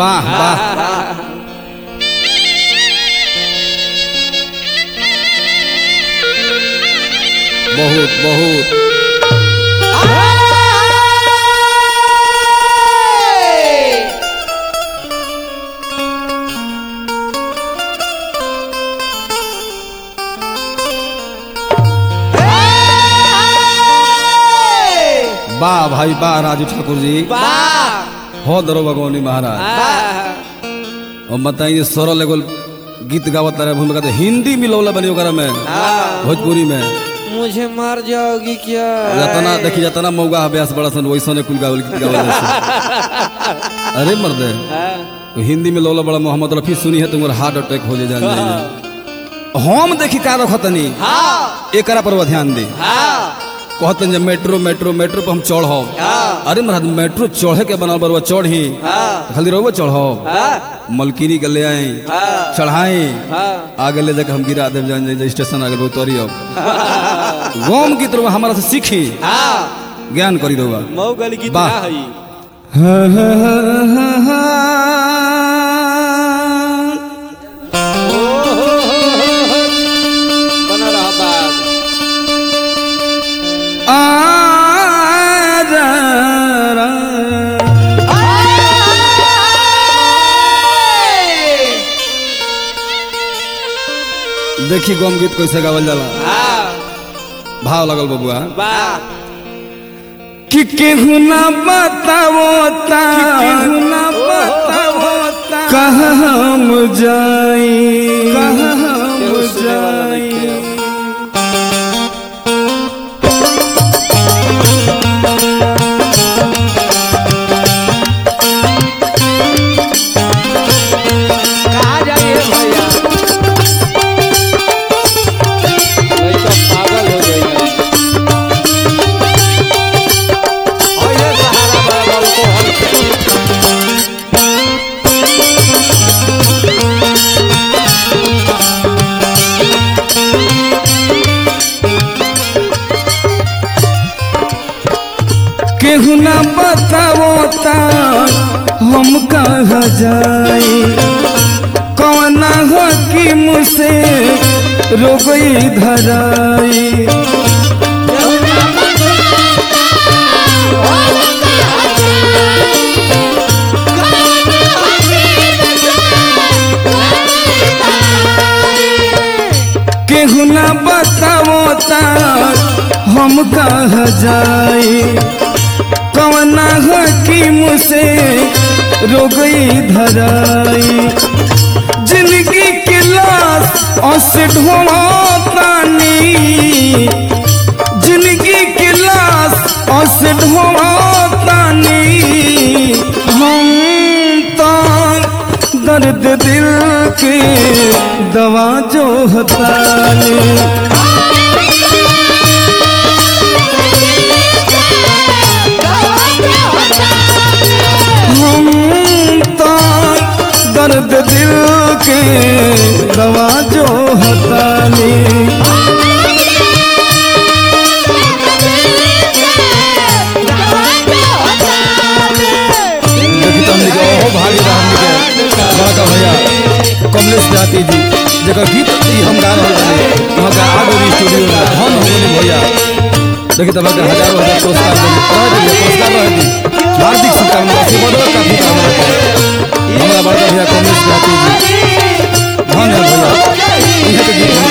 वाह वाह बहुत बहुत वाह भाई वाह राजू ठाकुर जी हो दरो भगवानी महाराज। और बताइए सरल एगो गीत गावत रहे भूमिका तो हिंदी मिलौला बनी ओकरा में भोजपुरी में मुझे मार जाओगी क्या जतना देखी जतना मौगा अभ्यास बड़ा सन वैसा ने कुल गावल गीत गावल अरे मर्दे तो हिंदी में लौला बड़ा मोहम्मद रफी सुनी है तुम्हारा हार्ट अटैक हो जाए हम देखी का रखतनी एकरा पर ध्यान दी कहते जब मेट्रो मेट्रो मेट्रो पर हम चढ़ो अरे महाराज मेट्रो चढ़े के बना बरुआ चढ़ी खाली रहो चढ़ो मलकिनी के ले आए चढ़ाए आगे ले जाकर हम गिरा देव जान स्टेशन आगे उतरी अब गोम गीत हमारा से सीखी ज्ञान करी रहुआ देखी गोम गीत कैसे गावल जाला भाव लगल बबुआ कि केहू ना बताओ कहाँ हम जाई केहू ना बताओ हम कहाँ जाई कौन हकीम से रोगई धराई केहू ना बताओ हम कहाँ जाई कौन हकीम से रोगई धराई जिंदगी की लाश से ढोवानी जिंदगी की लाश से ढोवानी हम तो दर्द दिल के दवा जो हतानी दर्द दिल के दवा जो हतानी भैया कमलेश जाति जी जगह गीत हम गा रहे स्टूडियो में हम भैया देखिए तब हजारों हजार पुरस्कार हार्दिक शुभकामना काफी हमारा बड़का भैया कमलेश जाति जी धन है भैया इन्हें तो गीत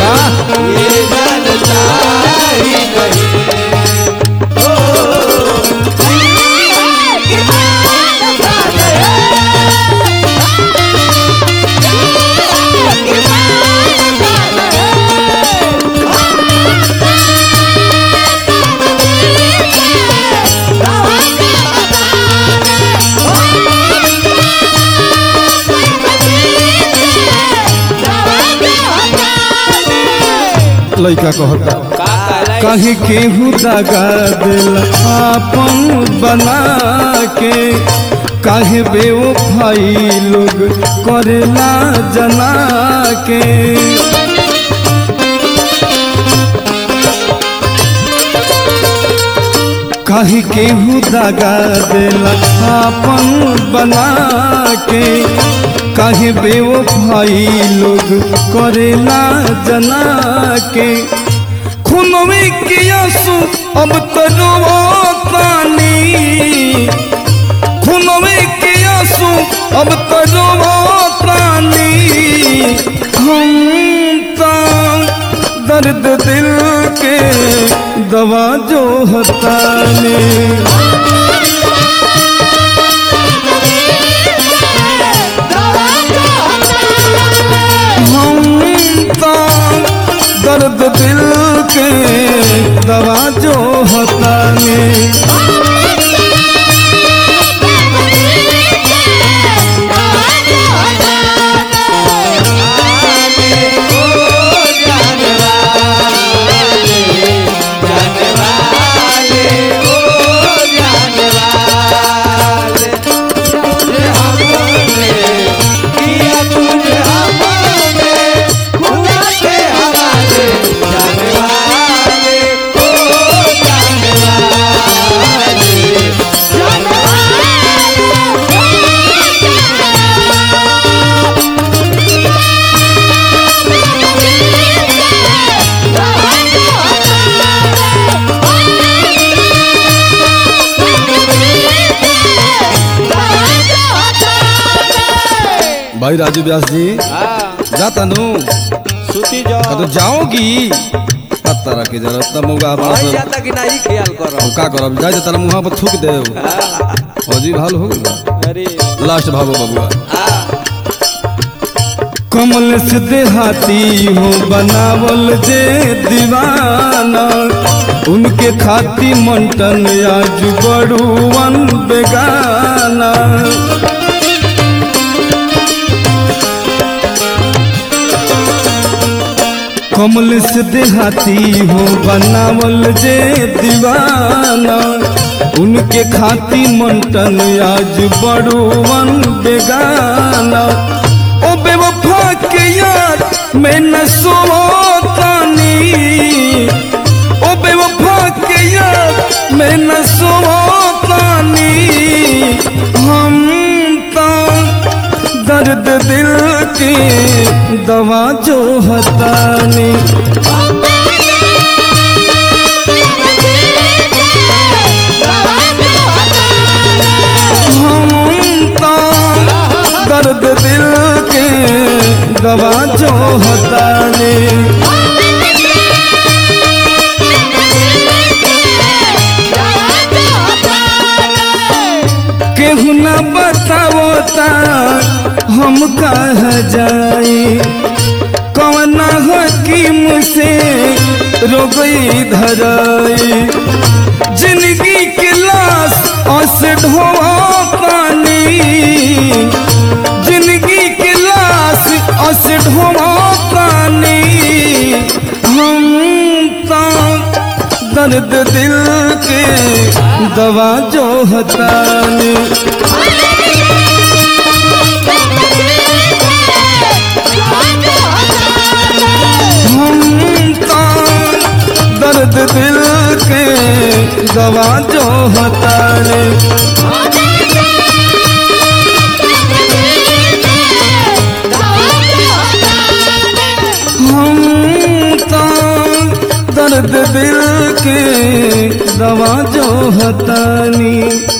लइका कहता कहीं केहू दगा दिल आपन बना के काहे बेवफाई लोग करेला जना के काहे केहू दागा देला आपन बना के, काहे बेवफाई लोग करेला जना के। खूनवे के आंसू अब तो रोतानी, खूनवे के आंसू अब तो रोतानी। हम तो दर्द दिल के दवा जो हतानी, हम तो दर्द दिल के दवा जो हतानी। भाई राजू व्यास जी जाता नु सुती जाओ तो जाओगी पत्ता रखे जरा तब मौका भाई जाता कि नहीं ख्याल करो का करब जाए तारा मुंह पर थूक दे फौजी भाल हो गइल। अरे लास्ट भागो बबुआ कमल से देहाती हो बनावल जे दीवाना, उनके खाती मंटन आज बड़ुवन बेगाना। कमल से देहाती हो बनावल जे दीवाना, उनके खाती मंटन आज बड़ुवन बेगाना। ओ बेवफा के याद में न सोतानी, ओ बेवफा के याद में न सोतानी। हम तो दर्द दिल की दवा जो हतानी, हम तो दर्द दिल के दवा जो हतानी। केहू न बतावता हम कह जाई, कौन हकीम से रोगई धराई। जिंदगी की लाश अस ढोआ पानी, जिंदगी की लाश अस ढोआ पानी। हम तो दर्द दिल के दवा जो हतानी, हम तो दर्द दिल के दवा जो हतानी। हम तो दर्द दिल के दवा जो हतानी।